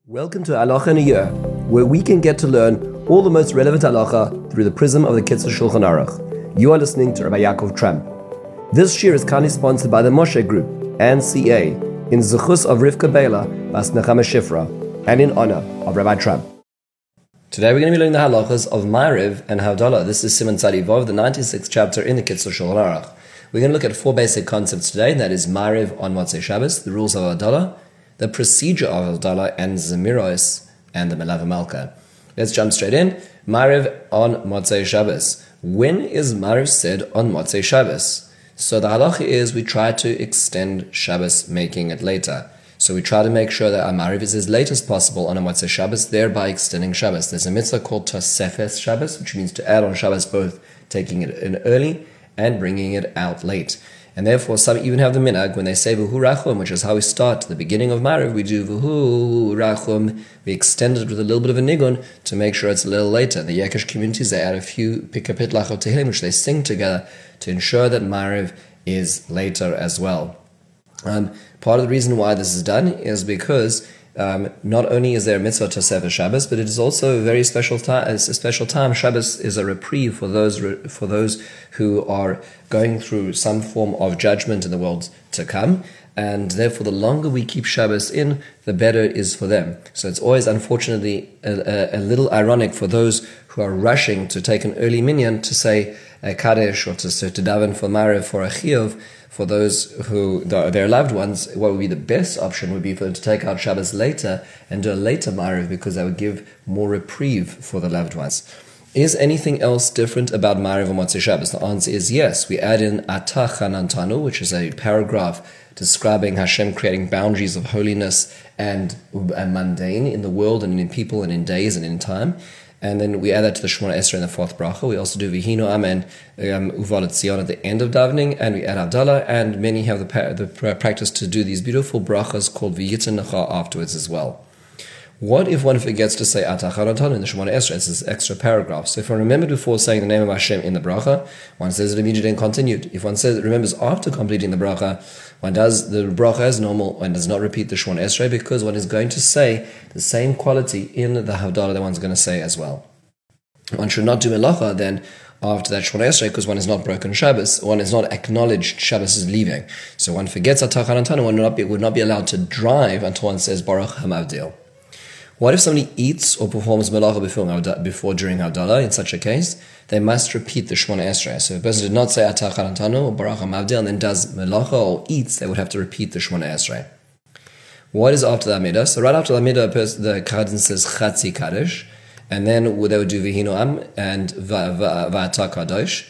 Welcome to Halacha in a Year, where we can get to learn all the most relevant halacha through the prism of the Kitzur Shulchan Aruch. You are listening to Rabbi Yaakov Tramp. This year is kindly sponsored by the Moshe Group and CA in Zechus of Rivka Bela Bas Nechama Shifra and in honor of Rabbi Tramp. Today we're going to be learning the halachas of Ma'ariv and Havdalah. This is Siman Tzadi Vov, the 96th chapter in the Kitzur Shulchan Aruch. We're going to look at four basic concepts today, and that is Ma'ariv on Motzei Shabbos, the rules of Havdalah, the procedure of Havdalah, and Zemiros, and the Melava Malka. Let's jump straight in. Ma'ariv on Motzei Shabbos. When is Ma'ariv said on Motzei Shabbos? So the halacha is we try to extend Shabbos, making it later. So we try to make sure that our Ma'ariv is as late as possible on a Motzei Shabbos, thereby extending Shabbos. There's a mitzvah called Tosefes Shabbos, which means to add on Shabbos, both taking it in early and bringing it out late. And therefore, some even have the minhag when they say V'hu Rachum, which is how we start the beginning of Ma'ariv. We do V'hu Rachum. We extend it with a little bit of a nigun to make sure it's a little later. The Yekish communities, they add a few pikapitlach of Tehillim, which they sing together to ensure that Ma'ariv is later as well. Part of the reason why this is done is because not only is there a mitzvah to Tosefes Shabbos, but it is also a very special time. It's a special time. Shabbos is a reprieve for those who are going through some form of judgment in the world to come, and therefore the longer we keep Shabbos in, the better it is for them. So it's always, unfortunately, a little ironic for those who are rushing to take an early minyan to say a Kaddish or to daven for Ma'ariv for a Chiyuv. For those who, their loved ones, what would be the best option would be for them to take out Shabbos later and do a later Ma'ariv, because that would give more reprieve for the loved ones. Is anything else different about Ma'ariv or Motzei Shabbos? The answer is yes. We add in Atah Chanantanu, which is a paragraph describing Hashem creating boundaries of holiness and mundane in the world and in people and in days and in time. And then we add that to the Shemona Esrei in the fourth bracha. We also do Vihinu Am and Uval Etzion at the end of davening, and we add Havdalah, and many have the practice to do these beautiful brachas called V'yitzin Necha afterwards as well. What if one forgets to say Atah Chanantanu in the Shemona Esrei? It's this extra paragraph. So if one remembered before saying the name of Hashem in the bracha, one says it immediately and continued. If one remembers after completing the bracha, one does the bracha as normal and does not repeat the Shemona Esrei, because one is going to say the same quality in the Havdalah that one's going to say as well. One should not do melacha then after that Shemona Esrei, because one has not broken Shabbos, one has not acknowledged Shabbos is leaving. So one forgets Atah Chanantanu, one would not be allowed to drive until one says Baruch HaMavdil. What if somebody eats or performs melacha before during Havdalah? In such a case, they must repeat the Shemona Esrei. So if a person did not say Atah Chanantanu or Baruch HaMavdil and then does melacha or eats, they would have to repeat the Shemona Esrei. What is after the Amidah? So right after the Amidah, the Kaddish says Chatzi Kaddish, and then they would do Vihinu Am and Va'atah Kadosh,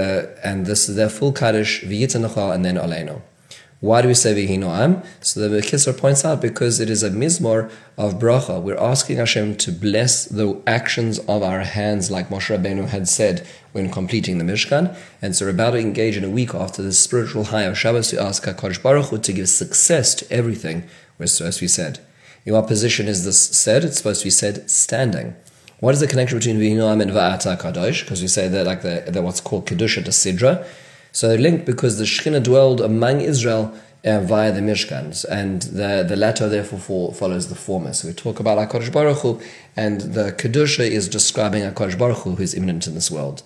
and this is their full Kaddish, V'yitzin Necha, and then Aleinu. Why do we say Vihinu Am? So the Kitzur points out, because it is a mizmor of bracha. We're asking Hashem to bless the actions of our hands, like Moshe Rabbeinu had said when completing the Mishkan. And so we're about to engage in a week after the spiritual high of Shabbos to ask HaKadosh Baruch Hu to give success to everything we're supposed to be said. In what position is this said? It's supposed to be said standing. What is the connection between Vihinu Am and Va'atah Kadosh? Because we say that like the what's called Kedusha to Sidra. So they're linked because the Shekhinah dwelled among Israel via the Mishkan, and the latter therefore follows the former. So we talk about HaKadosh Baruch Hu, and the Kedusha is describing HaKadosh Baruch Hu, who is immanent in this world.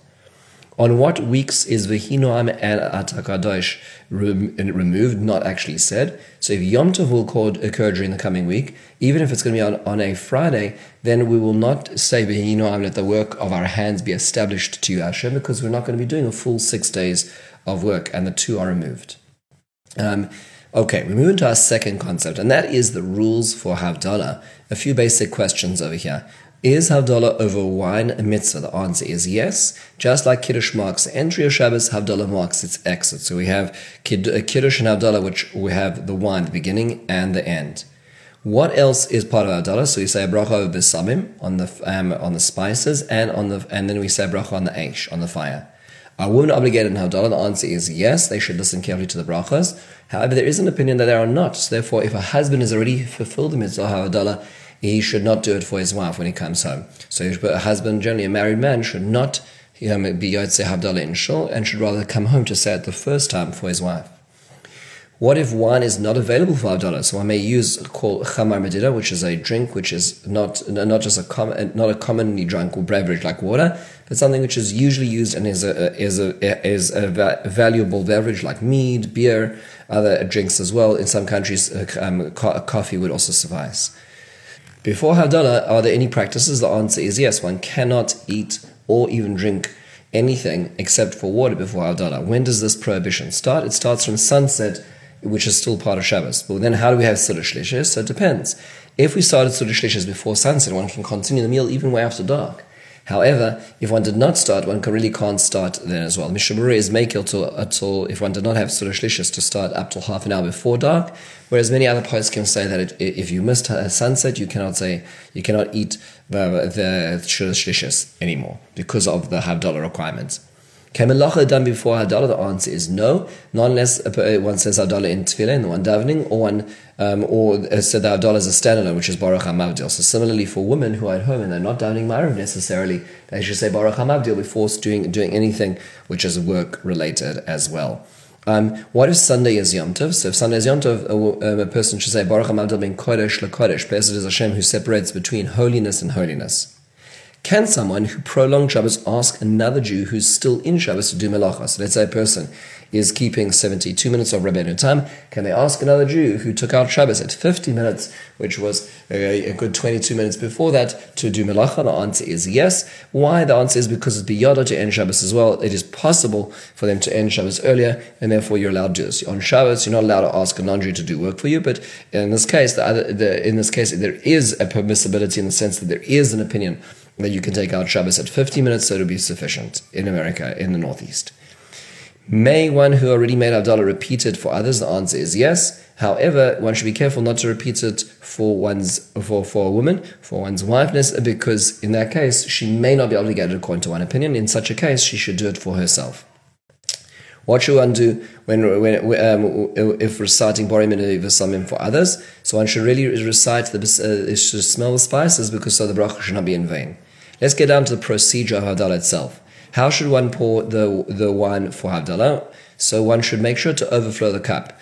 On what weeks is V'hinu Am and Atah Kadosh removed, not actually said? So if Yom Tov will occur during the coming week, even if it's going to be on a Friday, then we will not say V'hinu Am, let the work of our hands be established to you, Hashem, because we're not going to be doing a full 6 days of work, and the two are removed. Okay, we move into our second concept, and that is the rules for Havdalah. A few basic questions over here. Is Havdalah over wine a mitzvah? The answer is yes. Just like Kiddush marks the entry of Shabbos, Havdalah marks its exit. So we have Kiddush and Havdalah, which we have the wine, the beginning and the end. What else is part of Havdalah? So we say a bracha of besamim on the spices, and then we say a bracha on the aish, on the fire. Are women obligated in Havdalah? The answer is yes, they should listen carefully to the brachas. However, there is an opinion that they are not. So therefore, if a husband has already fulfilled the mitzvah of Havdalah, he should not do it for his wife when he comes home. So a husband, generally a married man, should not be Yotzei Havdalah in shul, and should rather come home to say it the first time for his wife. What if wine is not available for Havdalah? So one may use called Chamar Medida, which is a drink which is not just not a commonly drunk or beverage like water, but something which is usually used and is a valuable beverage like mead, beer, other drinks as well. In some countries, coffee would also suffice. Before Havdalah, are there any practices? The answer is yes. One cannot eat or even drink anything except for water before Havdalah. When does this prohibition start? It starts from sunset, which is still part of Shabbos. But then how do we have Suda Shlishis? So it depends. If we started Suda Shlishis before sunset, one can continue the meal even way after dark. However, if one did not start, one really can't start then as well. Mishnah Berurah is makil till if one did not have Suda Shlishis to start up till half an hour before dark, whereas many other poskim say that if you missed sunset, you cannot eat the Suda Shlishis anymore because of the Havdalah requirements. Can melacha done before Havdalah? The answer is no, not unless one says Havdalah in tefillah, in the one davening, or said the Havdalah is a standalone, which is Baruch HaMavdil. So similarly for women who are at home and they're not davening Ma'ariv necessarily, they should say Baruch HaMavdil before doing anything which is work related as well. What if Sunday is Yom Tov? So if Sunday is Yom Tov, a person should say Baruch HaMavdil ben Kodesh LeKodesh. Blessed is Hashem who separates between holiness and holiness. Can someone who prolonged Shabbos ask another Jew who's still in Shabbos to do melacha? So let's say a person is keeping 72 minutes of Rabbeinu Tam. Can they ask another Jew who took out Shabbos at 50 minutes, which was a good 22 minutes before that, to do melacha? The answer is yes. Why? The answer is because it's biyada to end Shabbos as well. It is possible for them to end Shabbos earlier, and therefore you're allowed to do this. On Shabbos, you're not allowed to ask a non-Jew to do work for you, but in this case, there is a permissibility in the sense that there is an opinion that you can take out Shabbos at 50 minutes, so it'll be sufficient in America, in the Northeast. May one who already made Havdalah repeat it for others? The answer is yes. However, one should be careful not to repeat it for a woman, for one's wifeness, because in that case, she may not be obligated according to one opinion. In such a case, she should do it for herself. What should one do if reciting Borei Minei V'Samim for others? So one should really recite should smell the spices, because so the bracha should not be in vain. Let's get down to the procedure of Havdalah itself. How should one pour the wine for Havdalah? So one should make sure to overflow the cup.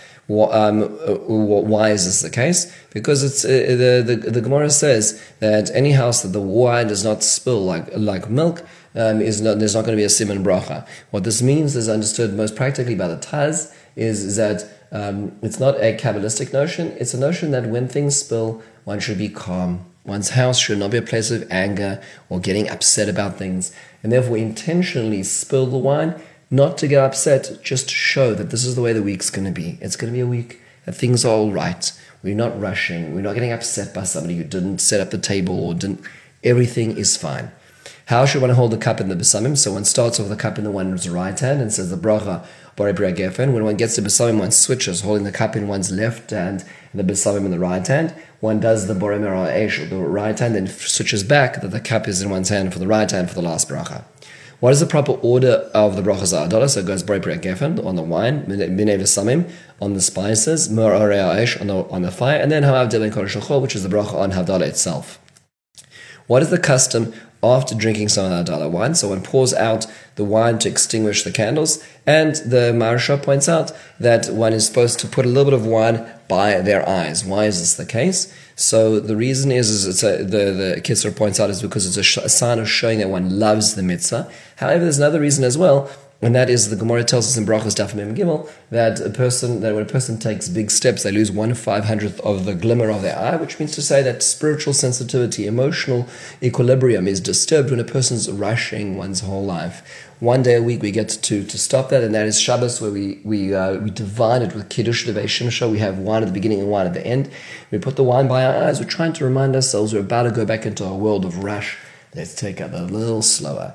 Why is this the case? Because it's the Gemara says that any house that the wine does not spill like milk, there's not going to be a siman bracha. What this means is understood most practically by the Taz is that it's not a Kabbalistic notion. It's a notion that when things spill, one should be calm. One's house should not be a place of anger or getting upset about things, and therefore intentionally spill the wine, not to get upset, just to show that this is the way the week's going to be. It's going to be a week that things are all right. We're not rushing. We're not getting upset by somebody who didn't set up the table or didn't. Everything is fine. How should one hold the cup in the besamim? So one starts with the cup in the one's right hand and says the bracha Borei Bria Gefen. When one gets to besamim, one switches, holding the cup in one's left hand and the besamim in the right hand. One does the Borei Merah Eish, the right hand, then switches back that the cup is in one's hand for the right hand for the last bracha. What is the proper order of the brachas Havdalah? So it goes Borei Bria Gefen on the wine, Minei V'Samim on the spices, Merah Eish on the fire, and then Havdalah ben Kodesh L'Chol, which is the bracha on Havdalah itself. What is the custom after drinking some of the Havdalah wine? So one pours out the wine to extinguish the candles, and the Maharsha points out that one is supposed to put a little bit of wine by their eyes. Why is this the case? So the reason is the Kisser points out is because it's a sign of showing that one loves the mitzvah. However, there's another reason as well, and that is the Gemara tells us in Brachos Daf Mem Gimel that when a person takes big steps, they lose 1/500th of the glimmer of their eye, which means to say that spiritual sensitivity, emotional equilibrium is disturbed when a person's rushing one's whole life. One day a week we get to stop that, and that is Shabbos, where we divide it with Kiddush Levei Shimsha. We have wine at the beginning and wine at the end. We put the wine by our eyes. We're trying to remind ourselves we're about to go back into a world of rush. Let's take it a little slower.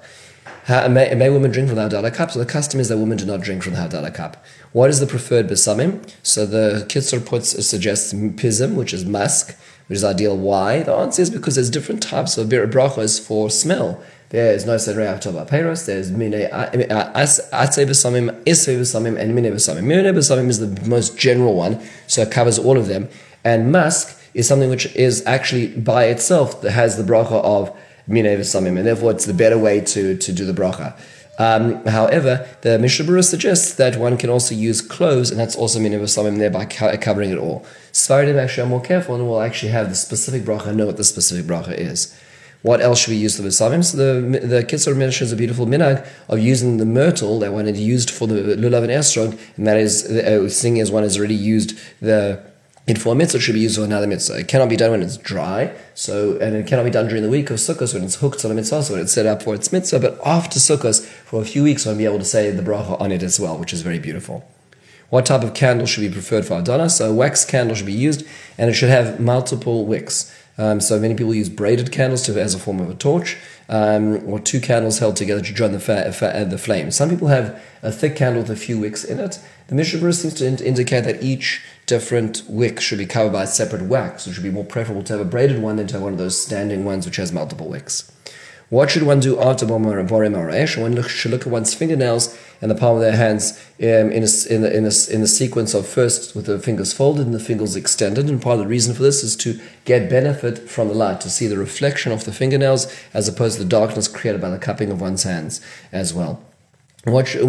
May women drink from the Havdalah cup? So the custom is that women do not drink from the Havdalah cup. What is the preferred besamim? So the Kitzur suggests pism, which is musk, which is ideal. Why? The answer is because there's different types of brachos for smell. There's no Sedrei Tova Peiros, there's Minei Atzei Besamim, Isvei Besamim, and Minei Besamim. Minei Besamim is the most general one, so it covers all of them. And musk is something which is actually by itself that has the bracha of Minei V'Samim, and therefore it's the better way to do the bracha. However, the Mishnah Berurah suggests that one can also use cloves, and that's also Minei Besamim there by covering it all. Sfaradim actually are more careful and will actually have the specific bracha and know what the specific bracha is. What else should we use for the Besamim? So the Kitzur mentions a beautiful minhag of using the myrtle that one had used for the Lulav and Estrog, and that is, seeing as one has already used for a mitzvah, it should be used for another mitzvah. It cannot be done when it's dry, and it cannot be done during the week of Sukkot when it's hooked on a mitzvah, so when it's set up for its mitzvah, but after Sukkot, for a few weeks, one will be able to say the bracha on it as well, which is very beautiful. What type of candle should be preferred for Adonah? So a wax candle should be used, and it should have multiple wicks. So many people use braided candles as a form of a torch, or two candles held together to join the flame. Some people have a thick candle with a few wicks in it. The Mishnah Berurah seems to indicate that each different wick should be covered by a separate wax. It should be more preferable to have a braided one than to have one of those standing ones which has multiple wicks. What should one do after Borim Haraesh? One should look at one's fingernails and the palm of their hands in a sequence of first with the fingers folded and the fingers extended. And part of the reason for this is to get benefit from the light, to see the reflection of the fingernails as opposed to the darkness created by the cupping of one's hands as well. Who should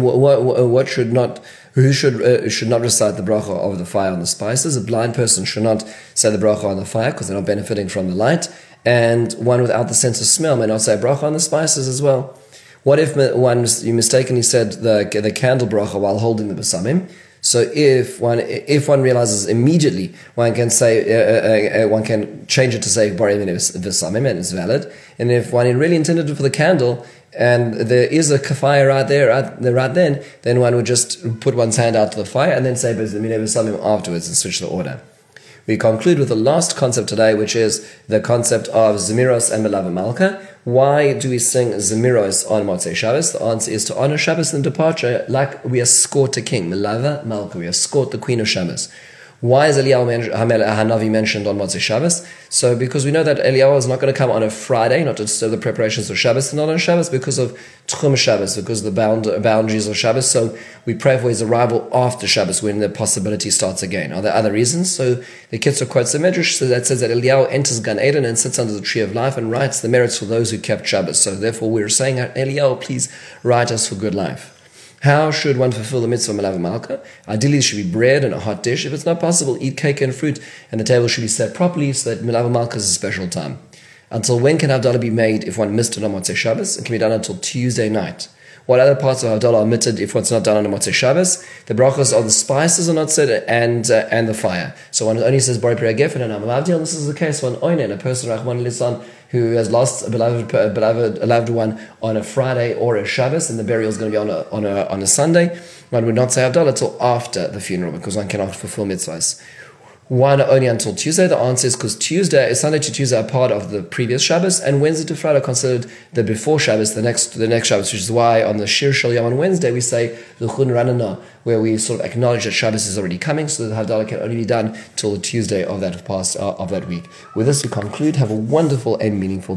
not recite the bracha over the fire on the spices? A blind person should not say the bracha on the fire because they're not benefiting from the light. And one without the sense of smell may not say a bracha on the spices as well. What if you mistakenly said the candle bracha while holding the besamim? So if one realizes immediately, one can say one can change it to say Borei Minei Besamim, and it's valid. And if one really intended it for the candle, and there is a fire right then one would just put one's hand out to the fire and then say Minei Besamim afterwards and switch the order. We conclude with the last concept today, which is the concept of Zemiros and Melava Malka. Why do we sing Zemiros on Motzei Shabbos? The answer is to honor Shabbos and departure, like we escort a king. Melava Malka, we escort the queen of Shabbos. Why is Eliyahu Hanavi mentioned on Motzei Shabbos? So because we know that Eliyahu is not going to come on a Friday, not to disturb the preparations of Shabbos, and not on Shabbos because of Tchum Shabbos, because of the boundaries of Shabbos. So we pray for his arrival after Shabbos when the possibility starts again. Are there other reasons? So the Kitzur quotes the Medrash that says that Eliyahu enters Gan Eden and sits under the tree of life and writes the merits for those who kept Shabbos. So therefore we're saying, Eliyahu, please write us for good life. How should one fulfill the mitzvah of Melava Malka? Ideally, it should be bread and a hot dish. If it's not possible, eat cake and fruit, and the table should be set properly so that Melava Malka is a special time. Until when can Havdalah be made if one missed it on Motzei Shabbos? It can be done until Tuesday night. What other parts of Havdalah are omitted if it's not done on a Motzei Shabbos? The brachos of the spices are not said, and the fire. So one only says Borei Pri HaGefen and Amavdil. This is the case for an oinen, a person Rahman Lisan who has lost a beloved one on a Friday or a Shabbos, and the burial is going to be on a Sunday. One would not say Havdalah until after the funeral because one cannot fulfill mitzvahs. One only until Tuesday. The answer is because Sunday to Tuesday are part of the previous Shabbos, and Wednesday to Friday are considered the before Shabbos, the next Shabbos, which is why on the Shir Shel Yom on Wednesday we say L'chun Ranana, where we sort of acknowledge that Shabbos is already coming, so that Havdalah can only be done till the Tuesday of that week. With this we conclude. Have a wonderful and meaningful